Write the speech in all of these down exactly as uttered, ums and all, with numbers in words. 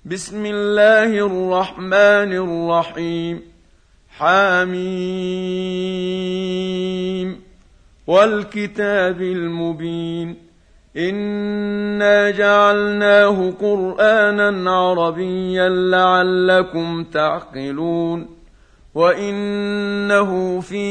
بسم الله الرحمن الرحيم. حميم والكتاب المبين. إنا جعلناه قرآنا عربيا لعلكم تعقلون. وإنه في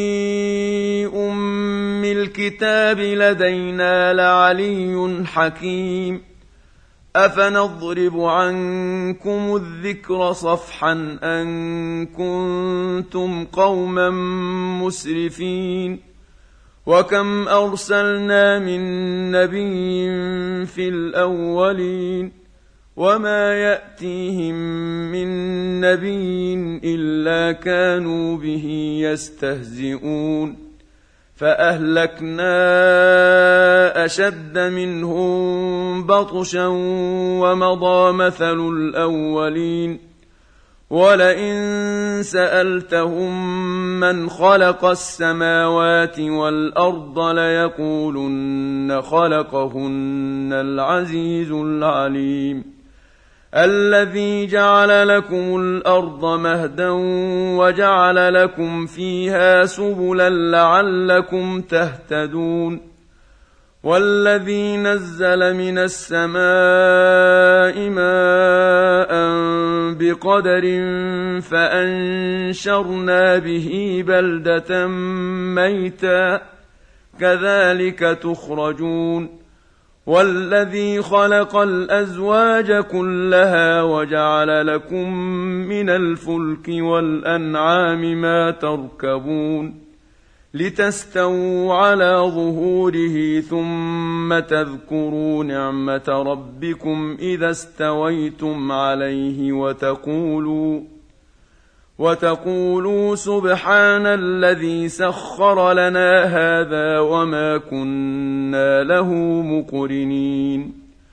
أم الكتاب لدينا لعلي حكيم. أفنضرب عنكم الذكر صفحا أن كنتم قوما مسرفين. وكم أرسلنا من نبي في الأولين وما يأتيهم من نبي إلا كانوا به يستهزئون. فأهلكنا أشد منهم بطشا ومضى مثل الأولين. ولئن سألتهم من خلق السماوات والأرض ليقولن خلقهن العزيز العليم. الذي جعل لكم الأرض مهدا وجعل لكم فيها سبلا لعلكم تهتدون. والذي نزل من السماء ماء بقدر فأنشرنا به بلدة ميتا كذلك تخرجون. والذي خلق الأزواج كلها وجعل لكم من الفلك والأنعام ما تركبون لتستووا على ظهوره ثم تذكروا نعمة ربكم إذا استويتم عليه وتقولوا وتقولوا سبحان الذي سخر لنا هذا وما كنا له مقرنين.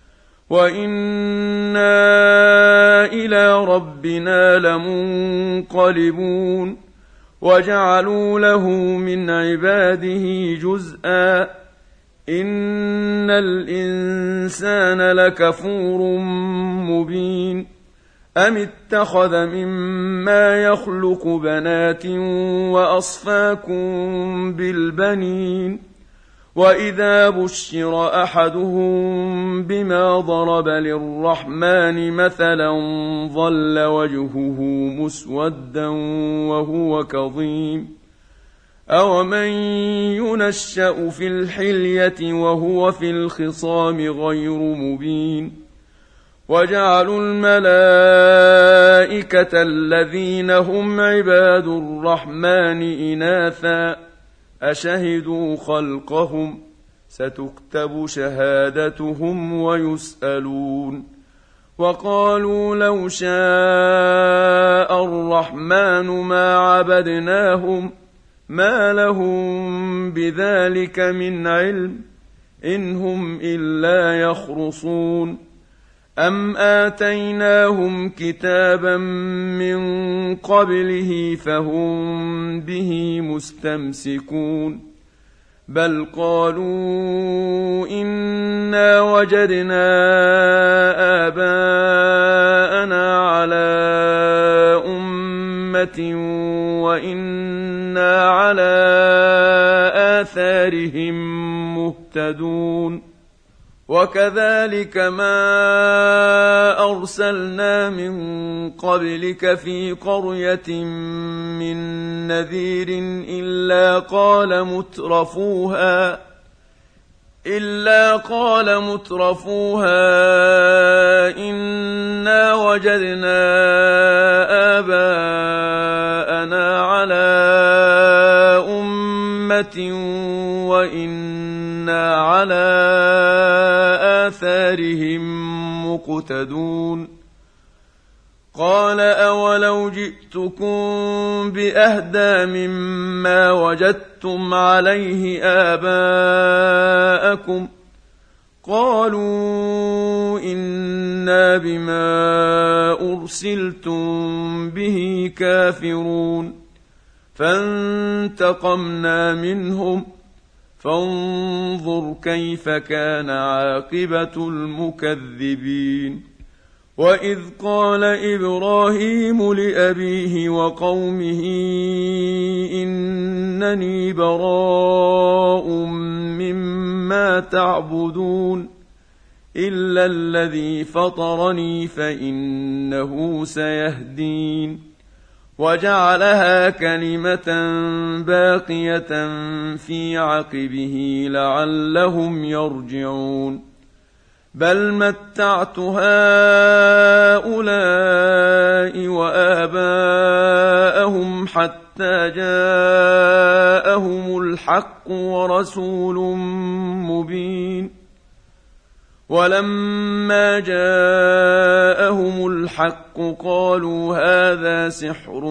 وإنا إلى ربنا لمنقلبون. وجعلوا له من عباده جزءا إن الإنسان لكفور مبين. أم اتخذ مما يخلق بنات وأصفاكم بالبنين. وإذا بشر أحدهم بما ضرب للرحمن مثلا ظل وجهه مسودا وهو كظيم. أومن ينشأ في الحلية وهو في الخصام غير مبين. وجعلوا الملائكة الذين هم عباد الرحمن إناثا أشهدوا خلقهم ستكتب شهادتهم ويسألون. وقالوا لو شاء الرحمن ما عبدناهم ما لهم بذلك من علم إن هم إلا يخرصون. أم آتيناهم كتابا من قبله فهم به مستمسكون. بل قالوا إنا وجدنا آباءنا على أمة وإنا على آثارهم مهتدون. وكذلك ما أرسلنا من قبلك في قرية من نذير إلا قال مترفوها إلا قال مترفوها إنا وجدنا آباءنا على أمة وإنا على آثارهم مقتدون. قال أولو جئتكم بأهدى مما وجدتم عليه آباءكم قالوا إنا بما أرسلتم به كافرون. فانتقمنا منهم فانظر كيف كان عاقبة المكذبين. وإذ قال إبراهيم لأبيه وقومه إنني براء مما تعبدون إلا الذي فطرني فإنه سيهدين وجعلها كلمة باقية في عقبه لعلهم يرجعون بل متعت هؤلاء وآباءهم حتى جاءهم الحق ورسول مبين ولما جاءهم الحق قالوا هذا سحر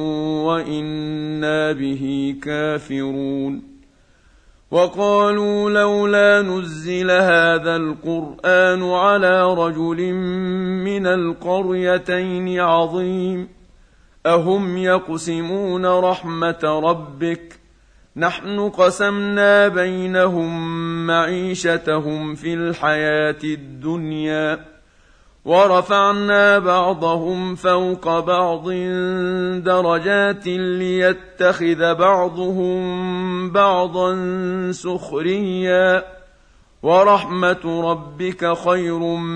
وإنا به كافرون وقالوا لولا نزل هذا القرآن على رجل من القريتين عظيم أهم يقسمون رحمة ربك نحن قسمنا بينهم معيشتهم في الحياة الدنيا ورفعنا بعضهم فوق بعض درجات ليتخذ بعضهم بعضا سخريا ورحمة ربك خير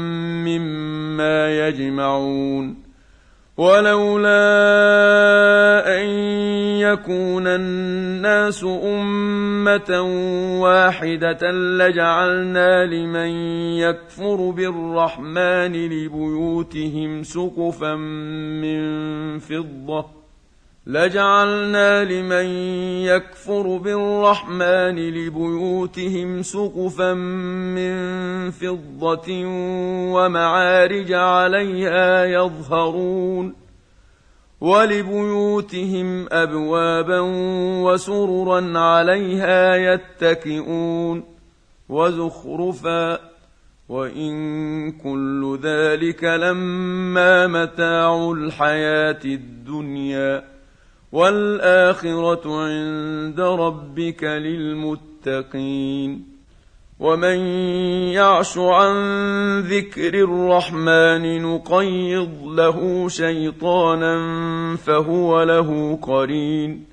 مما يجمعون ولولا أن يكون الناس أمة واحدة لجعلنا لمن يكفر بالرحمن لبيوتهم سقفا من فضة لجعلنا لمن يكفر بالرحمن لبيوتهم سقفا من فضة ومعارج عليها يظهرون ولبيوتهم أبوابا وسررا عليها يتكئون وزخرفا وإن كل ذلك لما متاع الحياة الدنيا والآخرة عند ربك للمتقين ومن يعش عن ذكر الرحمن نقيض له شيطانا فهو له قرين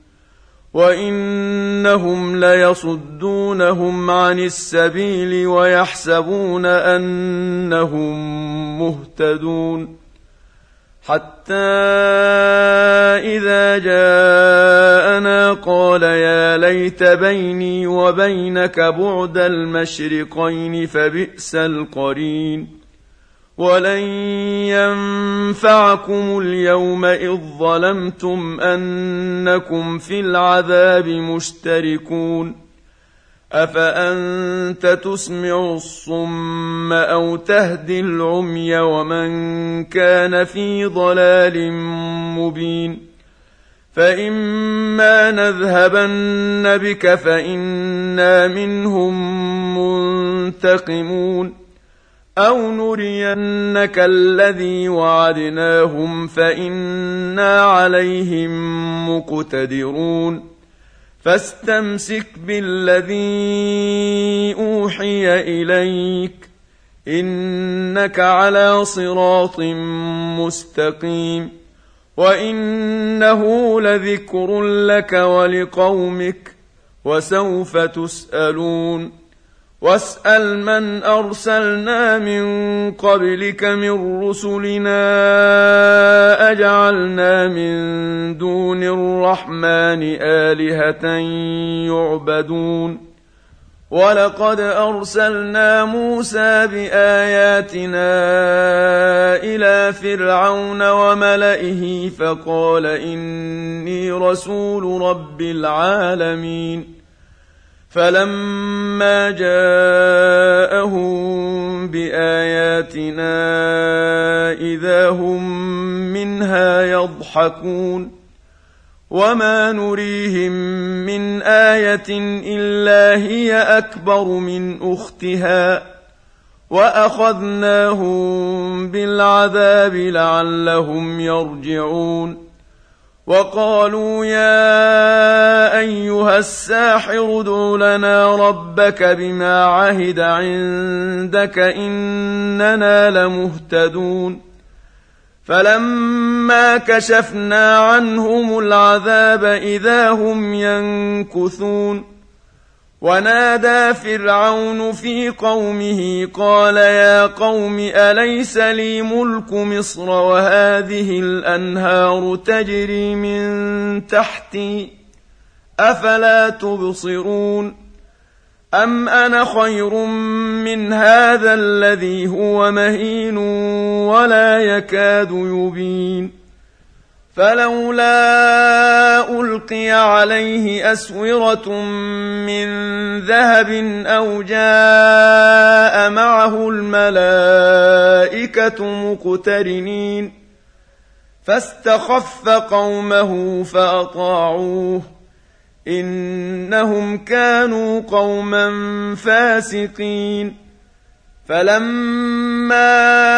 وإنهم ليصدونهم عن السبيل ويحسبون أنهم مهتدون حتى إذا جاءنا قال يا ليت بيني وبينك بعد المشرقين فبئس القرين ولن ينفعكم اليوم إذ ظلمتم أنكم في العذاب مشتركون أفأنت تسمع الصم أو تهدي العمي ومن كان في ضلال مبين فإما نذهبن بك فإنا منهم منتقمون أو نرينك الذي وعدناهم فإنا عليهم مقتدرون فاستمسك بالذي أوحي إليك إنك على صراط مستقيم وإنه لذكر لك ولقومك وسوف تسألون واسأل من أرسلنا من قبلك من رسلنا أجعلنا من دون الرحمن آلهة يعبدون ولقد أرسلنا موسى بآياتنا إلى فرعون وملئه فقال إني رسول رب العالمين فلما جاءهم بآياتنا إذا هم منها يضحكون وما نريهم من آية إلا هي أكبر من أختها وأخذناهم بالعذاب لعلهم يرجعون وقالوا يا أيها الساحر ادع لنا ربك بما عهد عندك إننا لمهتدون فلما كشفنا عنهم العذاب إذا هم ينكثون ونادى فرعون في قومه قال يا قوم أليس لي ملك مصر وهذه الأنهار تجري من تحتي أفلا تبصرون أم أنا خير من هذا الذي هو مهين ولا يكاد يبين فلولا ألقي عليه أسورة من ذهب أو جاء معه الملائكة مقترنين فاستخف قومه فأطاعوه إنهم كانوا قوما فاسقين فلما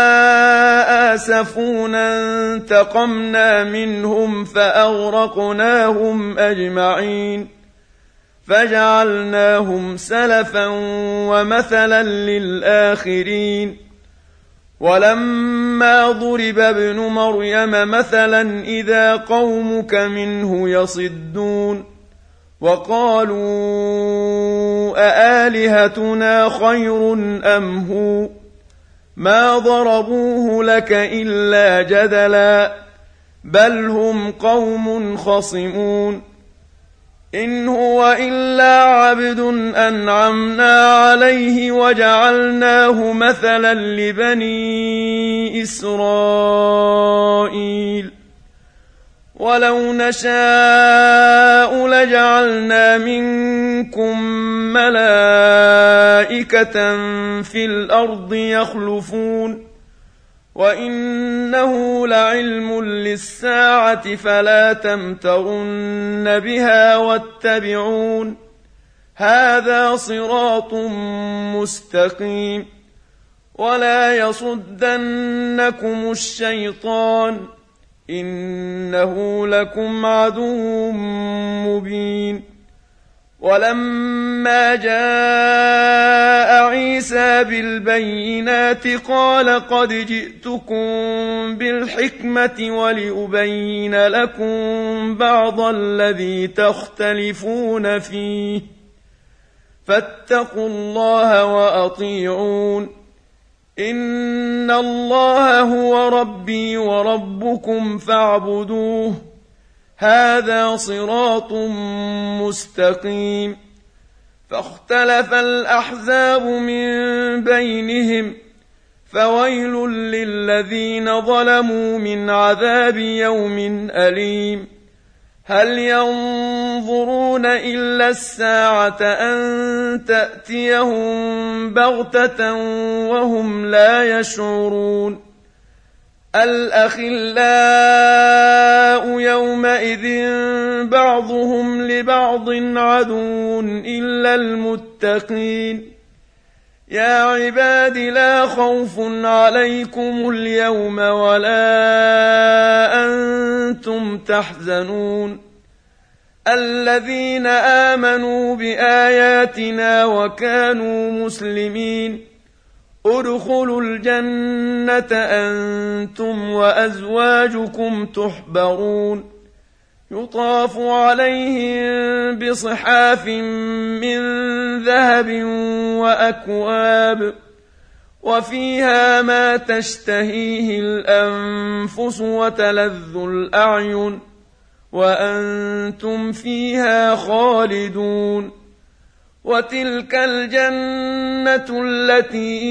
آسفونا انتقمنا منهم فأغرقناهم أجمعين فجعلناهم سلفا ومثلا للآخرين ولما ضرب ابن مريم مثلا إذا قومك منه يصدون وقالوا أآلهتنا خير أم هو ما ضربوه لك إلا جدلا بل هم قوم خصمون إن هو إلا عبد أنعمنا عليه وجعلناه مثلا لبني إسرائيل ولو نشاء لجعلنا منكم ملائكة في الأرض يخلفون وإنه لعلم للساعة فلا تمترن بها واتبعون هذا صراط مستقيم ولا يصدنكم الشيطان إنه لكم عدو مبين ولما جاء عيسى بالبينات قال قد جئتكم بالحكمة ولأبين لكم بعض الذي تختلفون فيه فاتقوا الله وأطيعون إن الله هو ربي وربكم فاعبدوه هذا صراط مستقيم فاختلف الأحزاب من بينهم فويل للذين ظلموا من عذاب يوم أليم هل ينظرون إلا الساعة أن تأتيهم بغتة وهم لا يشعرون الأخلاء يومئذ بعضهم لبعض عدو إلا المتقين يا عباد لا خوف عليكم اليوم ولا أنتم تحزنون الذين آمنوا بآياتنا وكانوا مسلمين ادخلوا الجنة أنتم وأزواجكم تحبرون يطاف عليهم بصحاف من ذهب وأكواب وفيها ما تشتهيه الأنفس وتلذ الأعين وأنتم فيها خالدون وتلك الجنة التي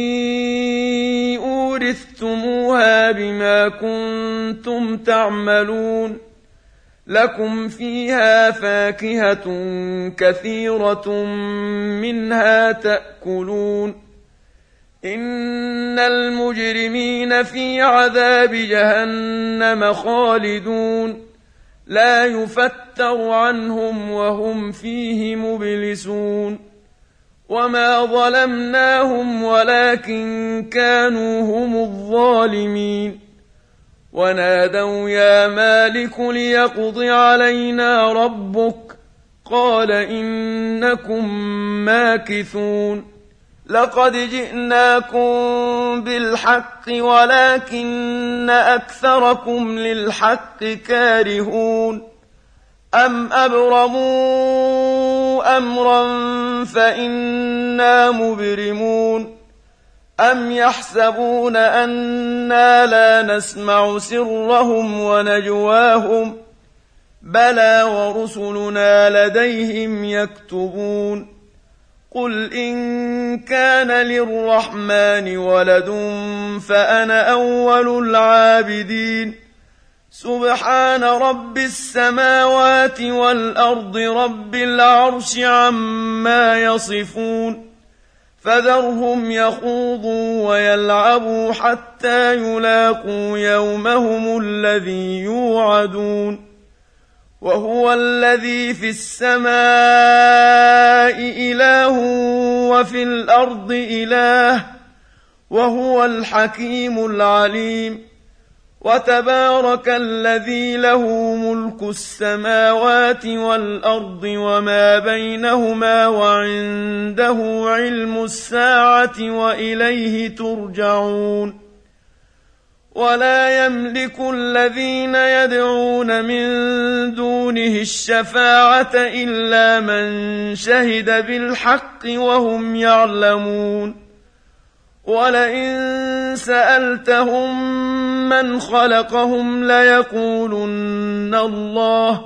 أورثتموها بما كنتم تعملون لكم فيها فاكهة كثيرة منها تأكلون إن المجرمين في عذاب جهنم خالدون لا يفتر عنهم وهم فيه مبلسون وما ظلمناهم ولكن كانوا هم الظالمين ونادوا يا مالك ليقض علينا ربك قال إنكم ماكثون لقد جئناكم بالحق ولكن أكثركم للحق كارهون أم أبرموا أمرا فإنا مبرمون أم يحسبون أنا لا نسمع سرهم ونجواهم بلى ورسلنا لديهم يكتبون قل إن كان للرحمن ولد فأنا أول العابدين سبحان رب السماوات والأرض رب العرش عما يصفون فذرهم يخوضوا ويلعبوا حتى يلاقوا يومهم الذي يوعدون وهو الذي في السماء إله وفي الأرض إله وهو الحكيم العليم وتبارك الذي له ملك السماوات والأرض وما بينهما وعنده علم الساعة وإليه ترجعون ولا يملك الذين يدعون من دونه الشفاعة إلا من شهد بالحق وهم يعلمون ولئن سألتهم من خلقهم ليقولن الله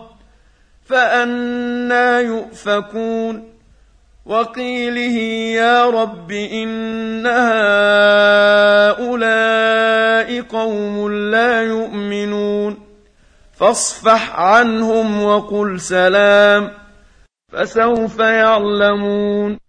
فأنى يؤفكون وقيله يا رب إن هؤلاء قوم لا يؤمنون فاصفح عنهم وقل سلام فسوف يعلمون.